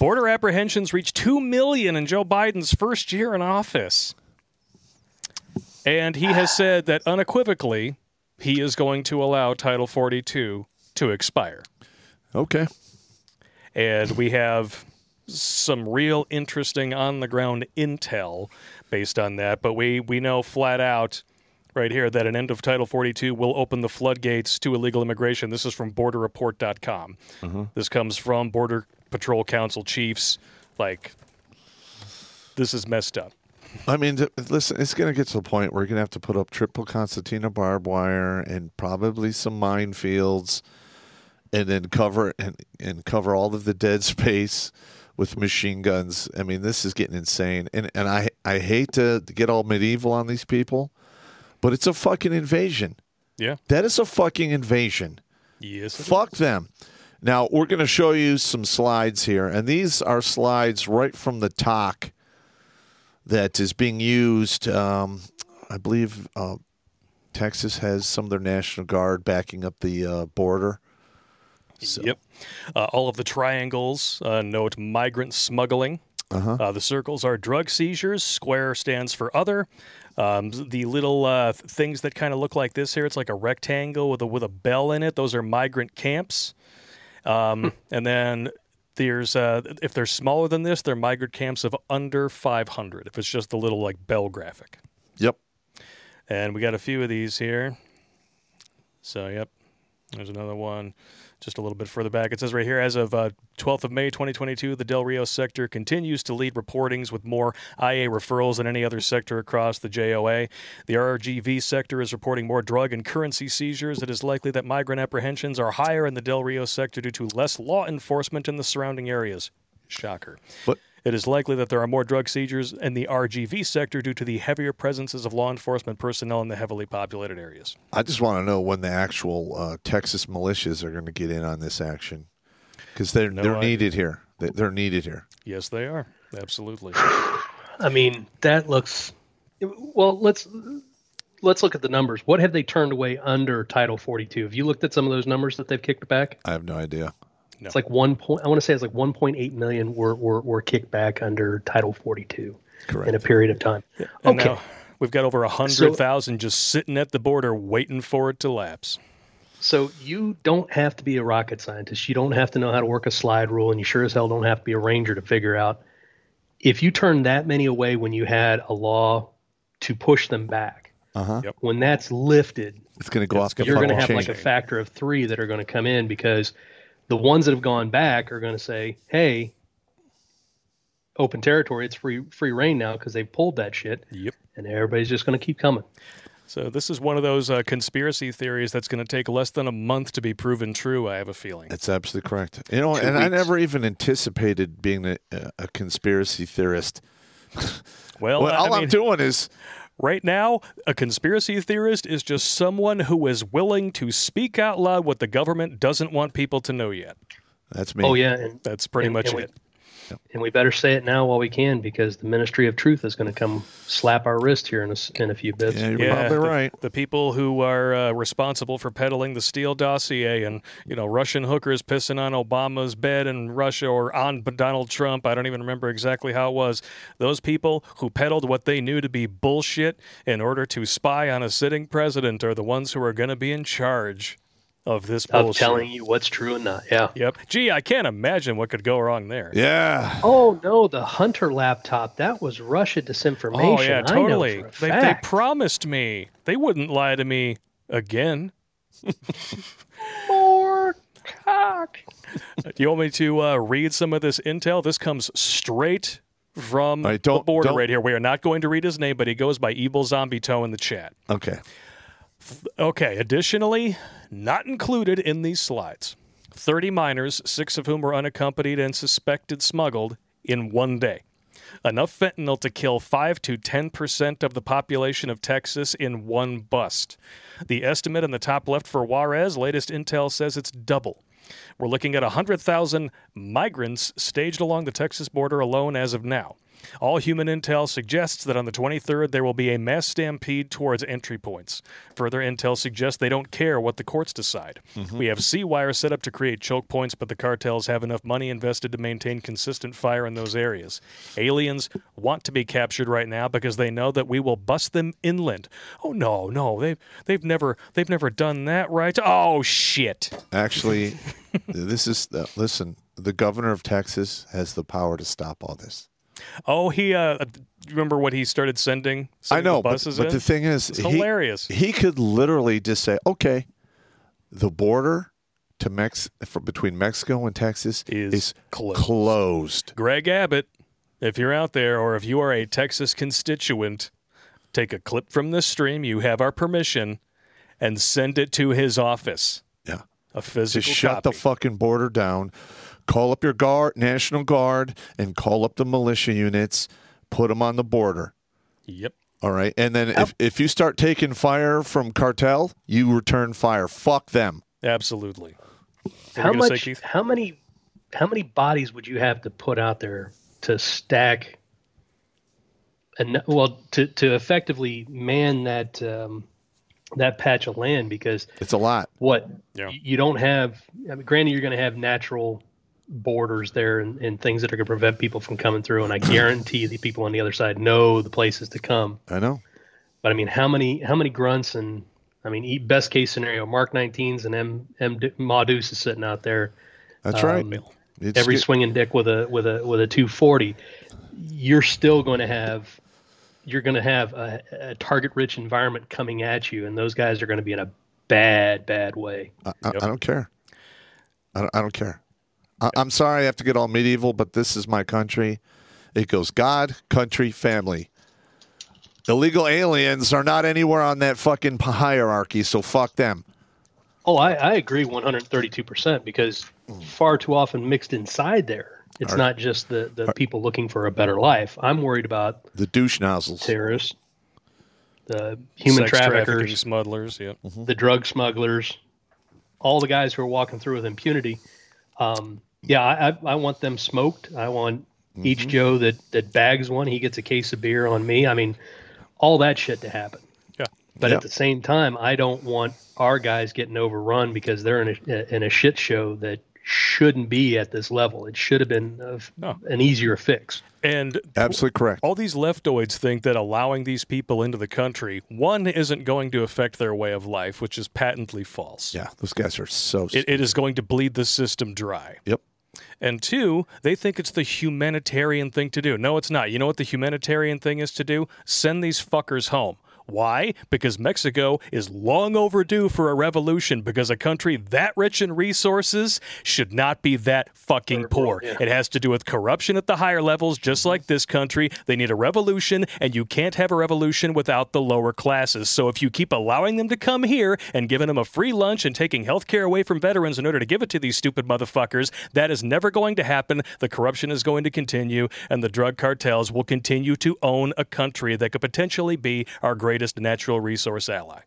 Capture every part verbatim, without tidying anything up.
Border apprehensions reached two million in Joe Biden's first year in office. And he has said that unequivocally, he is going to allow Title forty-two to expire. Okay. And we have some real interesting on-the-ground intel based on that. But we, we know flat out right here that an end of Title forty-two will open the floodgates to illegal immigration. This is from border report dot com. Uh-huh. This comes from Border Patrol Council chiefs. Like, this is messed up. I mean, th- listen, it's going to get to the point where we're going to have to put up triple concertina barbed wire and probably some minefields and then cover and, and cover all of the dead space with machine guns. I mean, this is getting insane. And and I, I hate to get all medieval on these people, but it's a fucking invasion. Yeah. That is a fucking invasion. Yes. Fuck them. Now, we're going to show you some slides here, and these are slides right from the talk that is being used. Um, I believe uh, Texas has some of their National Guard backing up the uh, border. So. Yep. Uh, all of the triangles uh, note migrant smuggling. Uh-huh. Uh, the circles are drug seizures. Square stands for other. Um, the little uh, things that kind of look like this here, it's like a rectangle with a with a bell in it. Those are migrant camps. Um, and then there's uh, if they're smaller than this, they're migrant camps of under five hundred. If it's just the little like bell graphic. Yep. And we got a few of these here. So, yep. There's another one just a little bit further back. It says right here, as of uh, twelfth of May, twenty twenty-two, the Del Rio sector continues to lead reportings with more I A referrals than any other sector across the J O A. The R G V sector is reporting more drug and currency seizures. It is likely that migrant apprehensions are higher in the Del Rio sector due to less law enforcement in the surrounding areas. Shocker. But It is likely that there are more drug seizures in the R G V sector due to the heavier presences of law enforcement personnel in the heavily populated areas. I just want to know when the actual uh, Texas militias are going to get in on this action, because they're No they're idea. needed here. They, they're needed here. Yes, they are. Absolutely. I mean, that looks well. Let's let's look at the numbers. What have they turned away under Title forty-two? Have you looked at some of those numbers that they've kicked back? I have no idea. No. It's like one point. I want to say it's like one point eight million were, were were kicked back under Title forty-two Correct. in a period of time. And Okay, now we've got over one hundred thousand just sitting at the border waiting for it to lapse. so you don't have to be a rocket scientist. You don't have to know how to work a slide rule, and you sure as hell don't have to be a ranger to figure out if you turn that many away when you had a law to push them back. Uh-huh. Yep. When that's lifted, It's going to go off the you're going to fucking have chain. like a factor of three that are going to come in, because the ones that have gone back are going to say, hey, open territory, it's free free reign now because they've pulled that shit. Yep. And everybody's just going to keep coming. So this is one of those uh, conspiracy theories that's going to take less than a month to be proven true, I have a feeling. That's absolutely correct. You know, Two and I weeks. never even anticipated being a, a conspiracy theorist. Well, Well, I all mean, I'm doing is right now, a conspiracy theorist is just someone who is willing to speak out loud what the government doesn't want people to know yet. that's me. Oh, yeah. And, That's pretty And- much and we- it. and we better say it now while we can, because the Ministry of Truth is going to come slap our wrist here in a, s- in a few bits. Yeah, you're Yeah, probably the, right. the people who are uh, responsible for peddling the Steele dossier and, you know, Russian hookers pissing on Obama's bed in Russia or on Donald Trump. I don't even remember exactly how it was. Those people who peddled what they knew to be bullshit in order to spy on a sitting president are the ones who are going to be in charge of this Of bullshit. telling you what's true and not. Yeah. Yep. Gee, I can't imagine what could go wrong there. Yeah. Oh, no, the Hunter laptop, that was Russia disinformation. Oh, yeah, I know totally. for a They, they fact. promised me they wouldn't lie to me again. More cock. Do you want me to uh, read some of this intel? This comes straight from All right, the don't- border don't- right here. We are not going to read his name, but he goes by Evil Zombie Toe in the chat. Okay. Okay, additionally, not included in these slides, thirty minors, six of whom were unaccompanied and suspected smuggled in one day. Enough fentanyl to kill five to ten percent of the population of Texas in one bust. The estimate in the top left for Juarez, latest intel says it's double. We're looking at one hundred thousand migrants staged along the Texas border alone as of now. All human intel suggests that on the twenty-third there will be a mass stampede towards entry points. Further intel suggests they don't care what the courts decide. Mm-hmm. We have C-wire set up to create choke points, but the cartels have enough money invested to maintain consistent fire in those areas. Aliens want to be captured right now because they know that we will bust them inland. Oh no, no, they've they've never they've never done that, right? Oh shit. Actually, this is uh, listen. The governor of Texas has the power to stop all this. Oh, he, uh, remember what he started sending? I know, the but, buses but in? the thing is, It's he, hilarious. He could literally just say, okay, the border to Mex for, between Mexico and Texas Is is, closed. closed. Greg Abbott, if you're out there or if you are a Texas constituent, take a clip from this stream. You have our permission and send it to his office. Yeah. A physical Just shut copy. the fucking border down. Call up your guard, National Guard, and call up the militia units. Put them on the border. Yep. All right. And then if, if you start taking fire from cartel, you return fire. Fuck them. Absolutely. What were How you gonna much? say, Keith? How many? How many bodies would you have to put out there to stack? And well, to to effectively man that um, that patch of land, because It's a lot. what Yeah. you you don't have. I mean, granted, you're going to have natural borders there and, and things that are going to prevent people from coming through. And I guarantee the people on the other side know the places to come. I know. But I mean, how many how many grunts and I mean, e- best case scenario, Mark nineteens and M M Ma Deuce is sitting out there. That's Um, right. It's Every good. swinging dick with a with a with a two forty. You're still going to have you're going to have a, a target rich environment coming at you, and those guys are going to be in a bad bad way. I, I, I don't care. I don't, I don't care. I, I'm sorry I have to get all medieval, but this is my country. It goes God, country, family. Illegal aliens are not anywhere on that fucking hierarchy, so fuck them. Oh, I, I agree one hundred thirty-two percent because far too often mixed inside there. It's Are- not just the, the people looking for a better life. I'm worried about The douche nozzles. terrorists, the human Sex trafficking traffickers, smugglers. Yep. the drug smugglers, all the guys who are walking through with impunity. Um, yeah, I, I, I want them smoked. I want each Joe that, that bags one, he gets a case of beer on me. I mean, all that shit to happen. Yeah. But Yeah. at the same time, I don't want our guys getting overrun because they're in a in a shit show that shouldn't be at this level. It should have been a, No. an easier fix. And Absolutely correct. all these leftoids think that allowing these people into the country, one, isn't going to affect their way of life, which is patently false. Yeah, those guys are so. It, it is going to bleed the system dry. Yep. And two, they think it's the humanitarian thing to do. No, it's not. You know what the humanitarian thing is to do? Send these fuckers home. Why? Because Mexico is long overdue for a revolution because a country that rich in resources should not be that fucking poor. yeah. It has to do with corruption at the higher levels, just like this country. They need a revolution, and you can't have a revolution without the lower classes. So if you keep allowing them to come here and giving them a free lunch and taking health care away from veterans in order to give it to these stupid motherfuckers, that is never going to happen. The corruption is going to continue, and the drug cartels will continue to own a country that could potentially be our greatest natural resource ally.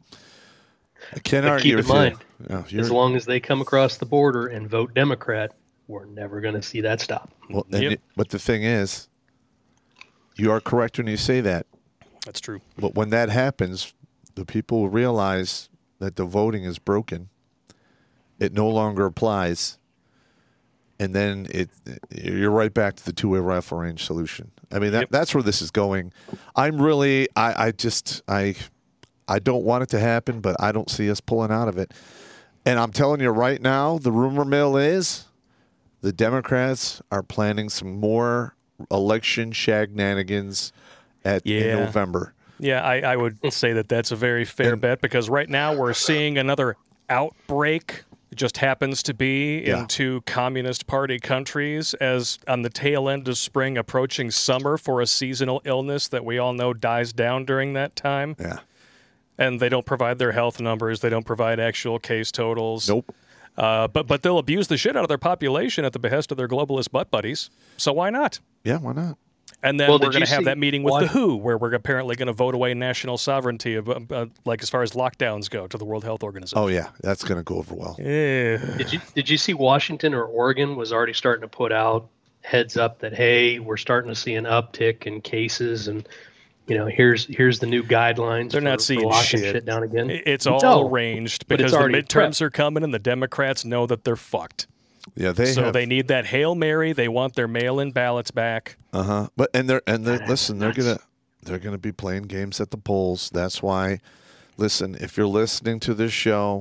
I can't But argue keep in with mind, you. Yeah, you're- as long as they come across the border and vote Democrat, we're never going to see that stop. well, and Yep. it- but the thing is, you are correct when you say that. That's true. But when that happens, the people will realize that the voting is broken. It no longer applies. And then it you're right back to the two-way rifle range solution. I mean, that, Yep. that's where this is going. I'm really, I, I just, I, I don't want it to happen, but I don't see us pulling out of it. And I'm telling you right now, the rumor mill is the Democrats are planning some more election shenanigans at in Yeah. November. Yeah, I, I would say that that's a very fair And- bet because right now we're seeing another outbreak. It just happens to be Yeah. in two communist party countries as on the tail end of spring approaching summer for a seasonal illness that we all know dies down during that time. Yeah. And they don't provide their health numbers. They don't provide actual case totals. Nope. Uh, but, but they'll abuse the shit out of their population at the behest of their globalist butt buddies. So why not? Yeah, why not? And then Well, we're did going you to have see that meeting with why- the W H O, where we're apparently going to vote away national sovereignty, of, uh, uh, like as far as lockdowns go, to the World Health Organization. Oh yeah, that's going to go over well. Yeah. Did you did you see Washington or Oregon was already starting to put out heads up that, hey, we're starting to see an uptick in cases, and you know, here's here's the new guidelines. They're for, not seeing for locking shit. shit down again. It's all No, arranged but it's because the already midterms prepped. are coming and the Democrats know that they're fucked. Yeah, they so have, they need that Hail Mary. They want their mail-in ballots back. Uh huh. But and they're and they God, listen. They're nuts. gonna they're gonna be playing games at the polls. That's why. Listen, if you're listening to this show,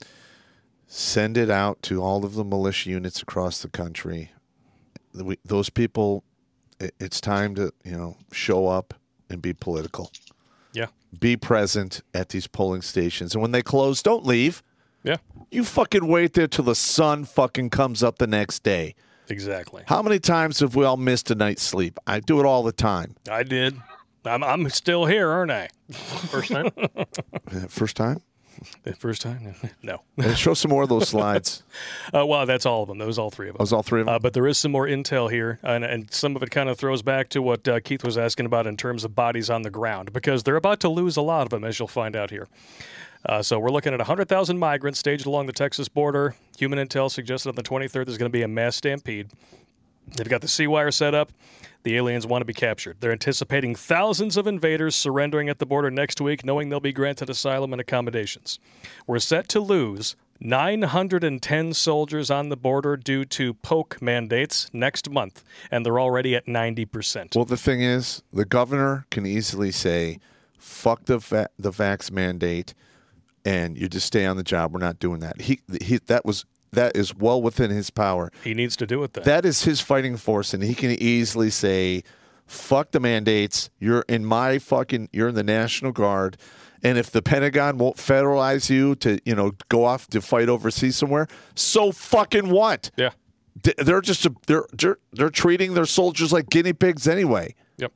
send it out to all of the militia units across the country. We, those people, it, it's time to you know show up and be political. Yeah. Be present at these polling stations, and when they close, don't leave. Yeah. You fucking wait there till the sun fucking comes up the next day. Exactly. How many times have we all missed a night's sleep? I do it all the time. I did. I'm I'm still here, aren't I? First time. Yeah, First time? The first time? No. Hey, show some more of those slides. Uh, well, that's all of them. That was all three of them. That was all three of them? Uh, but there is some more intel here, and, and some of it kind of throws back to what uh, Keith was asking about in terms of bodies on the ground, because they're about to lose a lot of them, as you'll find out here. Uh, so we're looking at one hundred thousand migrants staged along the Texas border. Human intel suggested on the twenty-third there's going to be a mass stampede. They've got the C-wire set up. The aliens want to be captured. They're anticipating thousands of invaders surrendering at the border next week, knowing they'll be granted asylum and accommodations. We're set to lose nine hundred ten soldiers on the border due to poke mandates next month, and they're already at ninety percent. Well, the thing is, the governor can easily say, fuck the va- the vax mandate, and you just stay on the job. We're not doing that. He, he that was that is well within his power. He needs to do it then. That is his fighting force, and he can easily say, fuck the mandates. You're in my fucking, you're in the National Guard. And if the Pentagon won't federalize you to, you know, go off to fight overseas somewhere, so fucking what? Yeah. Th- They're just, a, they're, they're, they're treating their soldiers like guinea pigs anyway. Yep.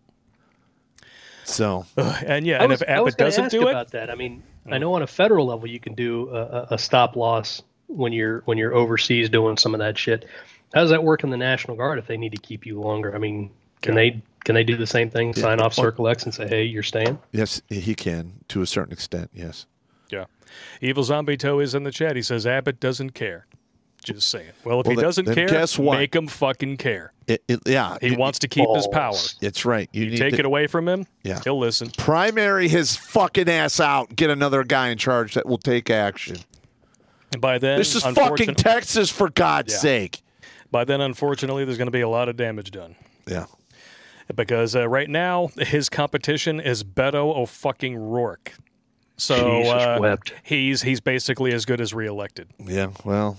So, Ugh, and yeah, I and was, if I was Abbott gonna doesn't ask do it, about that. I mean, I know on a federal level you can do a, a- a stop loss when you're when you're overseas doing some of that shit. How does that work in the National Guard if they need to keep you longer? I mean, can they can they do the same thing? Sign off Circle X and say, "Hey, you're staying." yes, he can to a certain extent, yes. yeah. Evil Zombie Toe is in the chat. He says Abbott doesn't care. Just saying. Well, if Well, he then- doesn't then care, guess what? make him fucking care. It, it, yeah. He you- wants to keep his power. Balls. It's right. You, You need take to it away from him, Yeah. he'll listen. primary his fucking ass out. Get another guy in charge that will take action. And by then, This is fucking unfortunate- Texas, for God's Yeah. sake. by then, unfortunately, there's going to be a lot of damage done. Yeah. Because uh, right now, his competition is Beto O'fucking Rourke. So Jesus uh, wept. he's he's basically as good as reelected. Yeah. Well,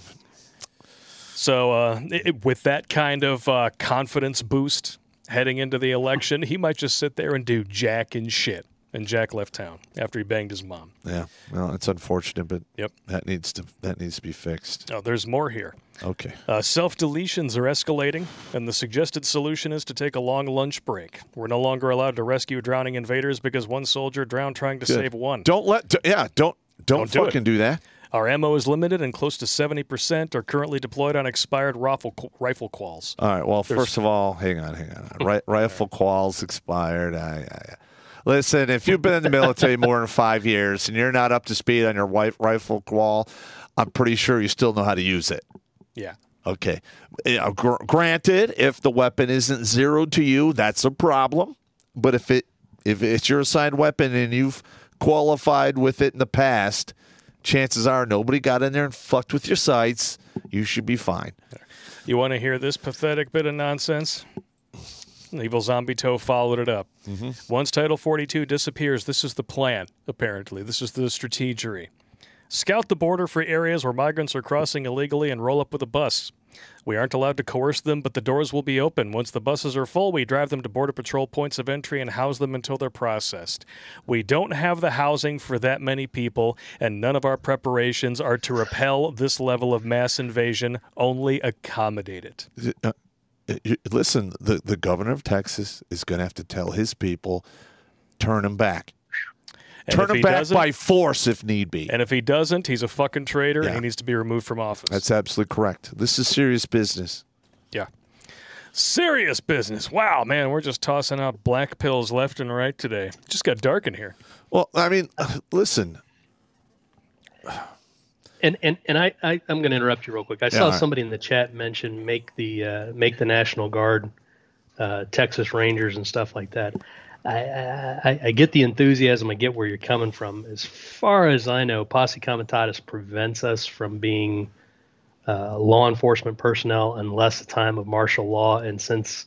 So uh, it, with that kind of uh, confidence boost heading into the election, he might just sit there and do jack and shit. And Jack left town after he banged his mom. yeah. Well, it's unfortunate, but Yep. that needs to that needs to be fixed. Oh, there's more here. Okay. Uh, self-deletions are escalating, and the suggested solution is to take a long lunch break. We're no longer allowed to rescue drowning invaders because one soldier drowned trying to Good. save one. Don't let. d- Yeah. Don't don't, Don't do it. fucking do that. Our ammo is limited, and close to seventy percent are currently deployed on expired rifle, rifle quals. All right. Well, There's- first of all, hang on, hang on. Ri- rifle quals expired. I, I, listen, if you've been in the military more than five years and you're not up to speed on your wi- rifle qual, I'm pretty sure you still know how to use it. Yeah. Okay. You know, gr- granted, if the weapon isn't zeroed to you, that's a problem. But if it if it's your assigned weapon and you've qualified with it in the past, chances are nobody got in there and fucked with your sights. You should be fine. You want to hear this pathetic bit of nonsense? Evil Zombie Toe followed it up. Mm-hmm. Once Title forty-two disappears, this is the plan, apparently. This is the strategery. Scout the border for areas where migrants are crossing illegally and roll up with a bus. We aren't allowed to coerce them, but the doors will be open. Once the buses are full, we drive them to Border Patrol points of entry and house them until they're processed. We don't have the housing for that many people, and none of our preparations are to repel this level of mass invasion, only accommodate it. Uh, you- Listen, the, the governor of Texas is going to have to tell his people, turn them back. And Turn if him he back doesn't- by force if need be. And if he doesn't, he's a fucking traitor, Yeah. and he needs to be removed from office. That's absolutely correct. This is serious business. Yeah. Serious business. Wow, man, we're just tossing out black pills left and right today. Just got dark in here. Well, I mean, listen. And and and I, I I'm going to interrupt you real quick. I Yeah, saw right. somebody in the chat mention make the uh, make the National Guard, uh, Texas Rangers and stuff like that. I, I I get the enthusiasm. I get where you're coming from. As far as I know, posse comitatus prevents us from being uh, law enforcement personnel unless the time of martial law. And since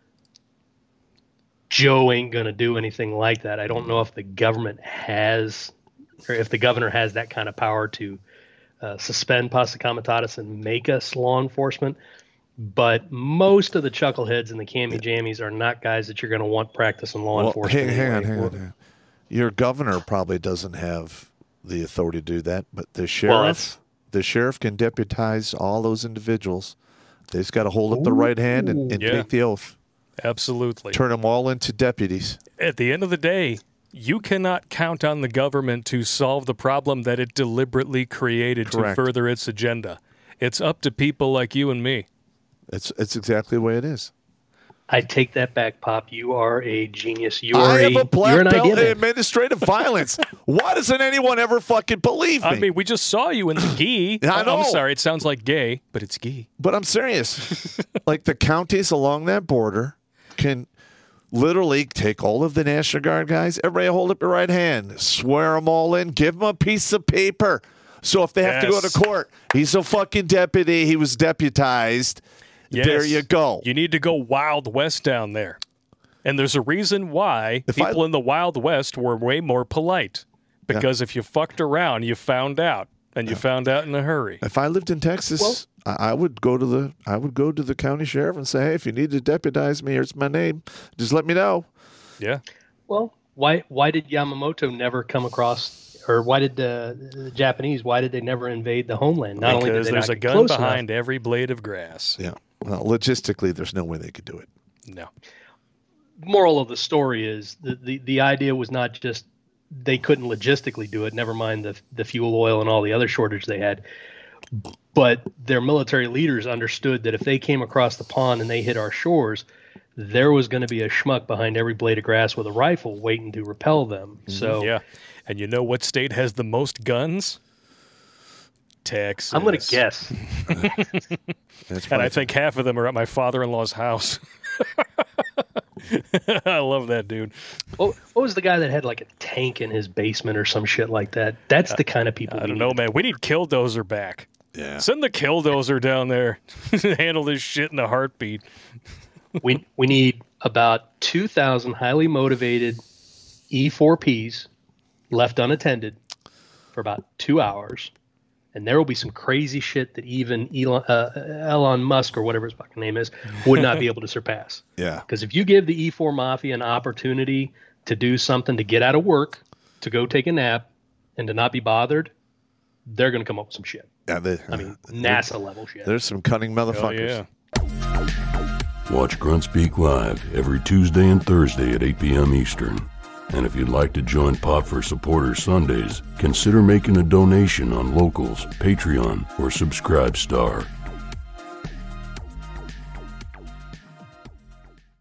Joe ain't going to do anything like that, I don't know if the government has, or if the governor has that kind of power to uh, suspend posse comitatus and make us law enforcement. But most of the chuckleheads and the cammy jammies are not guys that you're going to want practicing law Well, enforcement. hang, hang on, anyway. hang on, hang on. Your governor probably doesn't have the authority to do that, but the Well, sheriff, that's- the sheriff can deputize all those individuals. They just got to hold up the right hand and, and Yeah. take the oath. Absolutely. Turn them all into deputies. At the end of the day, you cannot count on the government to solve the problem that it deliberately created Correct. to further its agenda. It's up to people like you and me. It's it's exactly the way it is. I take that back, Pop. You are a genius. You I are have a you're black an belt idea in man. administrative violence. Why doesn't anyone ever fucking believe me? I mean, we just saw you in the gi. I Oh, know. I'm sorry, it sounds like gay, but it's gi. But I'm serious. Like the counties along that border can literally take all of the National Guard guys. Everybody hold up your right hand. Swear them all in. Give them a piece of paper. So if they have to go Yes. to court, he's a fucking deputy. He was deputized. There Yes. you go. You need to go Wild West down there. And there's a reason why If I- people in the Wild West were way more polite. Because if you fucked around, you found out. And you found out in a hurry. If I lived in Texas, Well- I, I would go to the I would go to the county sheriff and say, hey, if you need to deputize me, here's my name. Just let me know. Yeah. Well, why why did Yamamoto never come across, or why did uh, the Japanese? Why did they never invade the homeland? Not only did Because they there's not a get gun close behind every blade of grass. Yeah. Well, logistically, there's no way they could do it. No. enough. Moral of the story is the, the the idea was not just they couldn't logistically do it. Never mind the the fuel oil and all the other shortage they had. But their military leaders understood that if they came across the pond and they hit our shores, there was going to be a schmuck behind every blade of grass with a rifle waiting to repel them. So Yeah. And you know what state has the most guns? Texas. I'm going to guess. That's And I funny. think half of them are at my father-in-law's house. I love that dude. What, what was the guy that had like a tank in his basement or some shit like that? That's the kind of people. I we don't need. know, man. We need Killdozer back. Yeah. Send the Killdozer down there to handle this shit in a heartbeat. We we need about two thousand highly motivated E four Ps left unattended for about two hours, and there will be some crazy shit that even Elon, uh, Elon Musk or whatever his fucking name is would not be able to surpass. Yeah. Because if you give the E four Mafia an opportunity to do something to get out of work, to go take a nap, and to not be bothered, they're going to come up with some shit. Yeah. They, I mean, NASA level shit. there's some cunning Oh, motherfuckers. yeah. Watch Grunt Speak live every Tuesday and Thursday at eight p.m. Eastern. And if you'd like to join Pop for Supporter Sundays, consider making a donation on Locals, Patreon, or Subscribe Star.